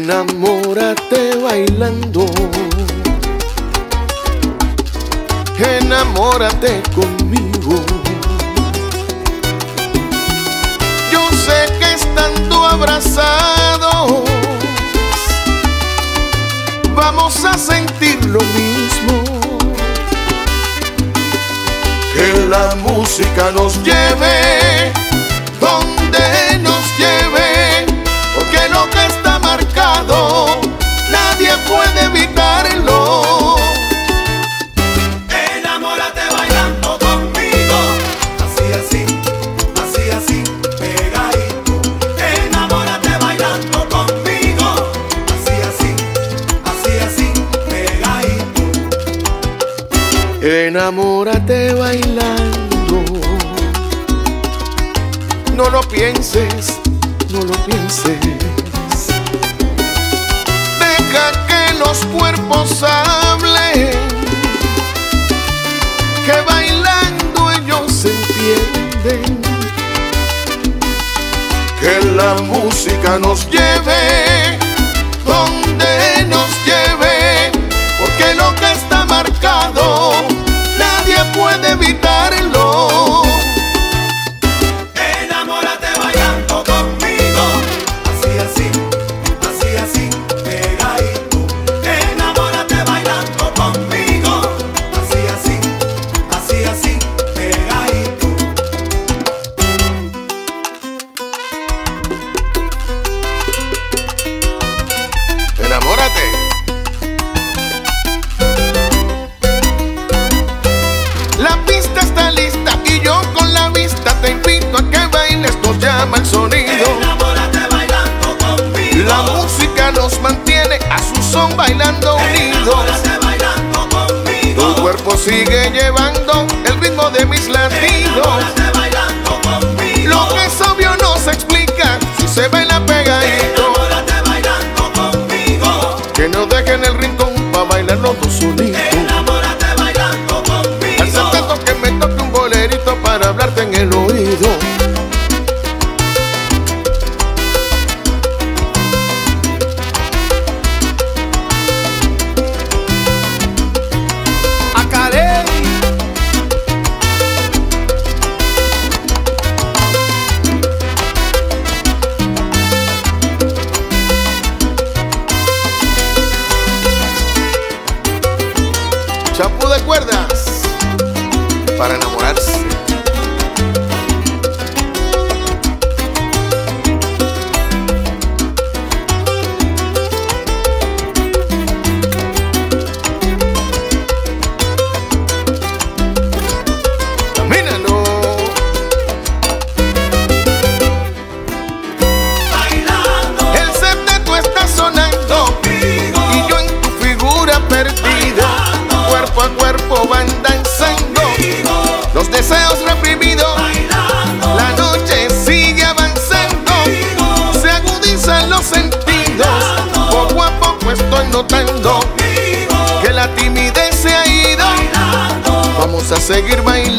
Enamórate bailando, enamórate conmigo. Yo sé que estando abrazados vamos a sentir lo mismo. Que la música nos lleve donde nos lleve, porque lo que está marcado nadie puede evitarlo. Enamórate bailando conmigo, así, pegadito. Enamórate bailando conmigo, así, pegadito. Enamórate bailando, no lo pienses, no lo pienses. Deja que los cuerpos hablen, que bailando ellos se entienden. Que la música nos lleve donde nos lleve, porque lo que está marcado nadie puede evitarlo. Enamórate bailando conmigo, así, pegadito. Enamórate bailando conmigo, así, pegadito. Enamórate. La pista está lista y yo con la vista te invito a que bailes, nos llama el sonido. Enamórate bailando conmigo. La música nos mantiene a su son bailando unidos. Enamórate bailando conmigo. Tu cuerpo sigue llevando el ritmo de mis latidos. Enamórate bailando conmigo. Lo que es obvio no se explica si se baila pegadito. Enamórate bailando conmigo. Que no dejen el rincón pa' bailar los dos solitos. Enamórate bailando conmigo. Al tanto que me toque un bolerito para hablarte en el oído. Acaré. Champú de cuerdas para enamorarse. Camínalo. Bailando El septeto está sonando y yo en tu figura perdida. Cuerpo a cuerpo van danzando los deseos reprimidos. La noche sigue avanzando, se agudizan los sentidos. Poco a poco estoy notando que la timidez se ha ido. Vamos a seguir bailando.